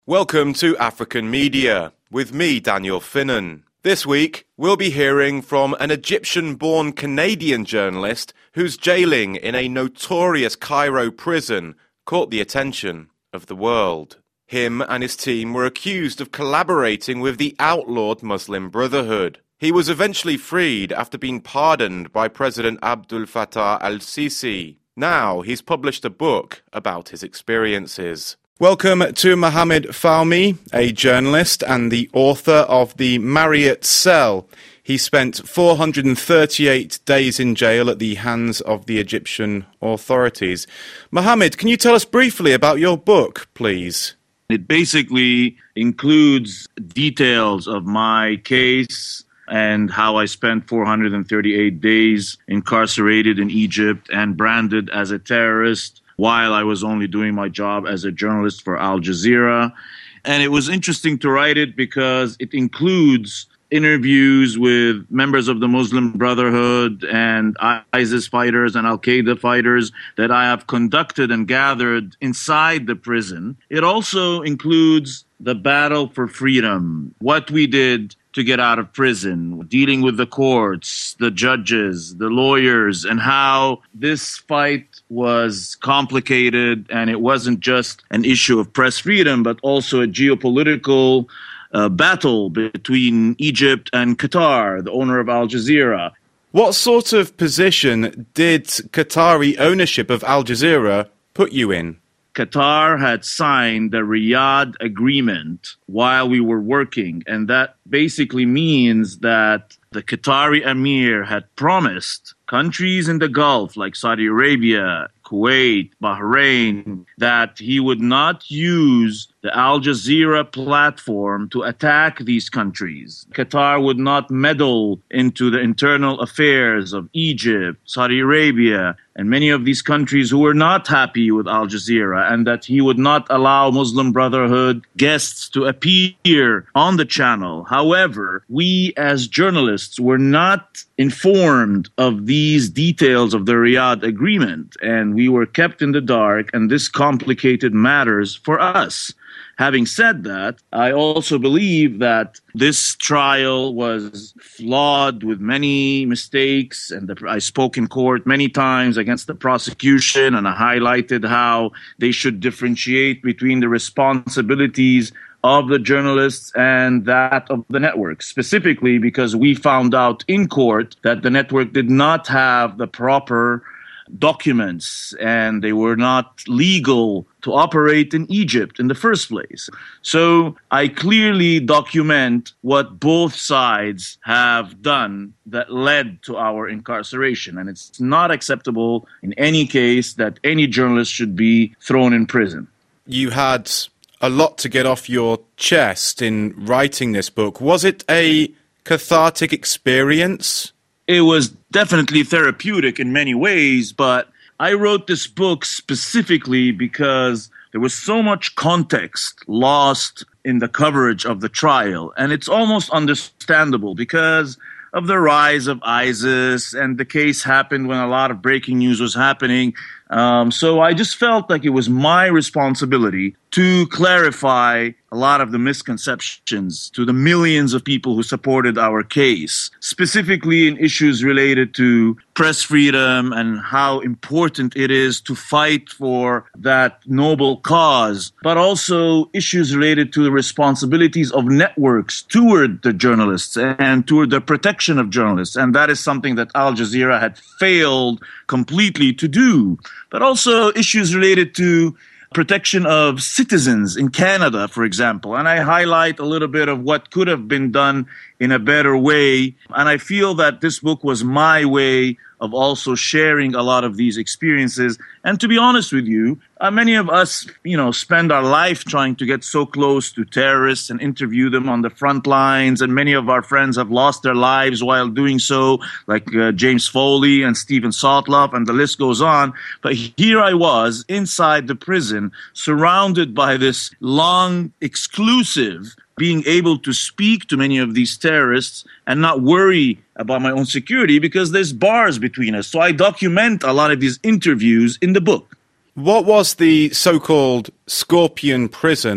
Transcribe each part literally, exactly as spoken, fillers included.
Welcome to African Media, with me, Daniel Finnan. This week, we'll be hearing from an Egyptian-born Canadian journalist whose jailing in a notorious Cairo prison caught the attention of the world. Him and his team were accused of collaborating with the outlawed Muslim Brotherhood. He was eventually freed after being pardoned by President Abdel Fattah al-Sisi. Now, he's published a book about his experiences. Welcome to Mohamed Fahmy, a journalist and the author of The Marriott Cell. He spent four hundred thirty-eight days in jail at the hands of the Egyptian authorities. Mohamed, can you tell us briefly about your book, please? It basically includes details of my case and how I spent four hundred thirty-eight days incarcerated in Egypt and branded as a terrorist while I was only doing my job as a journalist for Al Jazeera. And it was interesting to write it because it includes interviews with members of the Muslim Brotherhood and ISIS fighters and Al-Qaeda fighters that I have conducted and gathered inside the prison. It also includes the battle for freedom, what we did to get out of prison, dealing with the courts, the judges, the lawyers, and how this fight was complicated and it wasn't just an issue of press freedom, but also a geopolitical uh, battle between Egypt and Qatar, the owner of Al Jazeera. What sort of position did Qatari ownership of Al Jazeera put you in? Qatar had signed the Riyadh Agreement while we were working, and that basically means that the Qatari Emir had promised countries in the Gulf like Saudi Arabia, Kuwait, Bahrain, that he would not use the Al Jazeera platform to attack these countries. Qatar would not meddle into the internal affairs of Egypt, Saudi Arabia, and many of these countries who were not happy with Al Jazeera, and that he would not allow Muslim Brotherhood guests to appear on the channel. However, we as journalists were not informed of these details of the Riyadh Agreement, and we were kept in the dark, and this complicated matters for us. Having said that, I also believe that this trial was flawed with many mistakes, and the, I spoke in court many times against the prosecution, and I highlighted how they should differentiate between the responsibilities of the journalists and that of the network, specifically because we found out in court that the network did not have the proper documents and they were not legal to operate in Egypt in the first place. So I clearly document what both sides have done that led to our incarceration. And it's not acceptable in any case that any journalist should be thrown in prison. You had a lot to get off your chest in writing this book. Was it a cathartic experience? It was definitely therapeutic in many ways, but I wrote this book specifically because there was so much context lost in the coverage of the trial. And it's almost understandable because of the rise of ISIS, and the case happened when a lot of breaking news was happening. Um, so I just felt like it was my responsibility to clarify a lot of the misconceptions to the millions of people who supported our case, specifically in issues related to press freedom and how important it is to fight for that noble cause, but also issues related to the responsibilities of networks toward the journalists and toward the protection of journalists. And that is something that Al Jazeera had failed completely to do, but also issues related to protection of citizens in Canada, for example. And I highlight a little bit of what could have been done in a better way. And I feel that this book was my way of also sharing a lot of these experiences. And to be honest with you, uh, many of us, you know, spend our life trying to get so close to terrorists and interview them on the front lines. And many of our friends have lost their lives while doing so, like uh, James Foley and Stephen Sotloff, and the list goes on. But here I was inside the prison, surrounded by this long, exclusive, being able to speak to many of these terrorists and not worry about my own security because there's bars between us. So I document a lot of these interviews in the book. What was the so-called Scorpion prison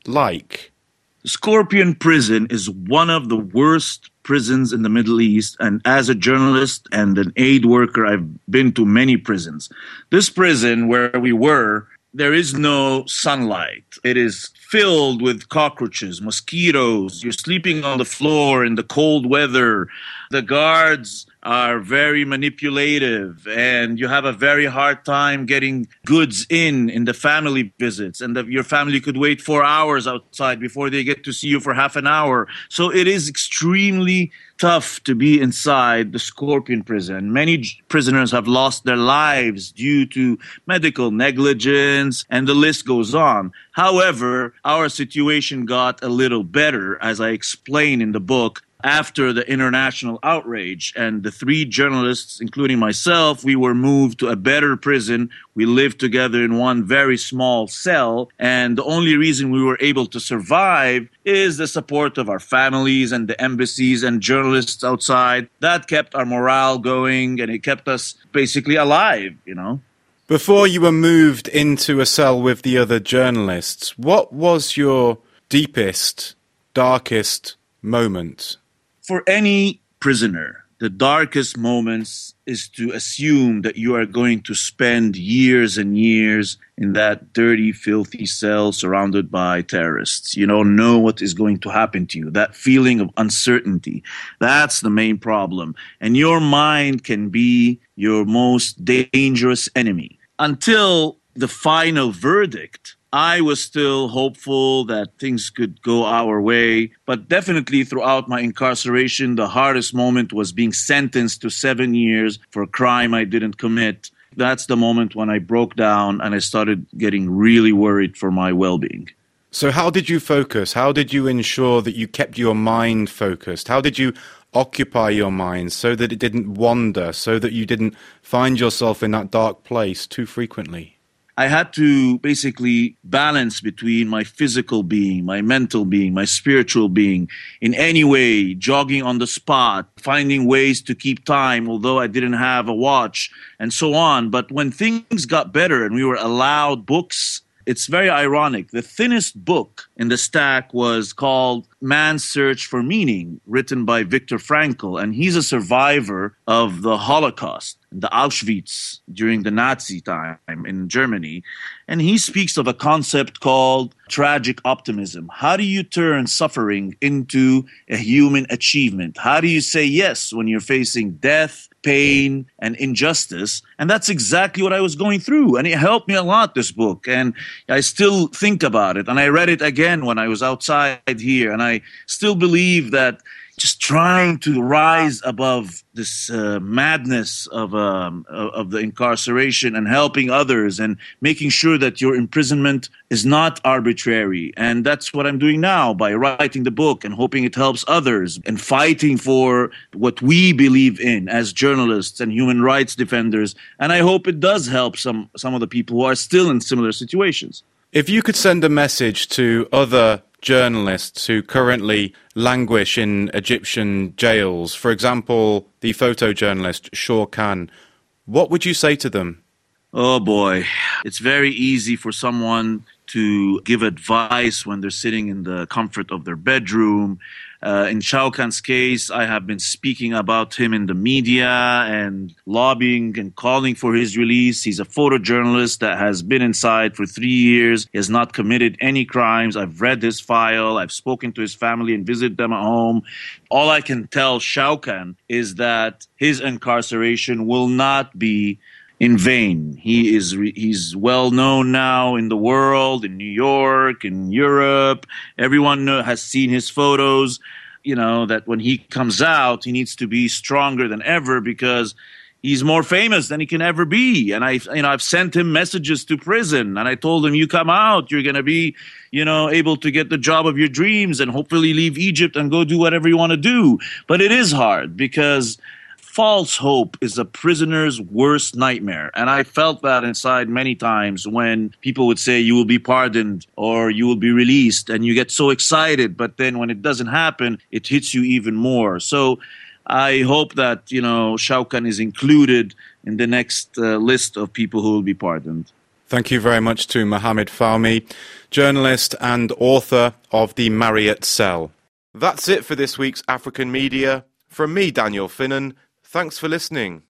like? Scorpion Prison is one of the worst prisons in the Middle East, and as a journalist and an aid worker, I've been to many prisons. This prison where we were, there is no sunlight. It is filled with cockroaches, mosquitoes. You're sleeping on the floor in the cold weather. The guards are very manipulative, and you have a very hard time getting goods in in the family visits, and the, your family could wait four hours outside before they get to see you for half an hour. So it is extremely tough to be inside the Scorpion Prison. Many j- prisoners have lost their lives due to medical negligence, and the list goes on. However, our situation got a little better, as I explain in the book, after the international outrage. And the three journalists, including myself, we were moved to a better prison. We lived together in one very small cell. And the only reason we were able to survive is the support of our families and the embassies and journalists outside. That kept our morale going, and it kept us basically alive, you know. Before you were moved into a cell with the other journalists, what was your deepest, darkest moment? For any prisoner, the darkest moments is to assume that you are going to spend years and years in that dirty, filthy cell surrounded by terrorists. You don't know what is going to happen to you. That feeling of uncertainty, that's the main problem. And your mind can be your most dangerous enemy. Until the final verdict, I was still hopeful that things could go our way. But definitely throughout my incarceration, the hardest moment was being sentenced to seven years for a crime I didn't commit. That's the moment when I broke down and I started getting really worried for my well-being. So how did you focus? How did you ensure that you kept your mind focused? How did you occupy your mind so that it didn't wander, so that you didn't find yourself in that dark place too frequently? I had to basically balance between my physical being, my mental being, my spiritual being, in any way, jogging on the spot, finding ways to keep time, although I didn't have a watch, and so on. But when things got better and we were allowed books, it's very ironic. The thinnest book in the stack was called Man's Search for Meaning, written by Viktor Frankl, and he's a survivor of the Holocaust, the Auschwitz during the Nazi time in Germany. And he speaks of a concept called tragic optimism. How do you turn suffering into a human achievement? How do you say yes when you're facing death, pain, and injustice? And that's exactly what I was going through. And it helped me a lot, this book. And I still think about it. And I read it again when I was outside here. And I still believe that just trying to rise above this uh, madness of um, of the incarceration and helping others and making sure that your imprisonment is not arbitrary. And that's what I'm doing now by writing the book and hoping it helps others and fighting for what we believe in as journalists and human rights defenders. And I hope it does help some, some of the people who are still in similar situations. If you could send a message to other journalists who currently languish in Egyptian jails, for example, the photojournalist Shaw Khan, what would you say to them? Oh boy, it's very easy for someone to give advice when they're sitting in the comfort of their bedroom. Uh, in Shaw Khan's case, I have been speaking about him in the media and lobbying and calling for his release. He's a photojournalist that has been inside for three years. He has not committed any crimes. I've read his file. I've spoken to his family and visited them at home. All I can tell Shaw Khan is that his incarceration will not be in vain. He is re- he's well known now in the world, in New York, in Europe. Everyone know, has seen his photos. You know, that when he comes out, he needs to be stronger than ever because he's more famous than he can ever be. And I, you know, I've sent him messages to prison, and I told him, "You come out, you're going to be, you know, able to get the job of your dreams, and hopefully leave Egypt and go do whatever you want to do." But it is hard because false hope is a prisoner's worst nightmare. And I felt that inside many times when people would say you will be pardoned or you will be released, and you get so excited. But then when it doesn't happen, it hits you even more. So I hope that, you know, Shaw Khan is included in the next uh, list of people who will be pardoned. Thank you very much to Mohammed Fahmy, journalist and author of The Marriott Cell. That's it for this week's African Media. From me, Daniel Finnan, thanks for listening.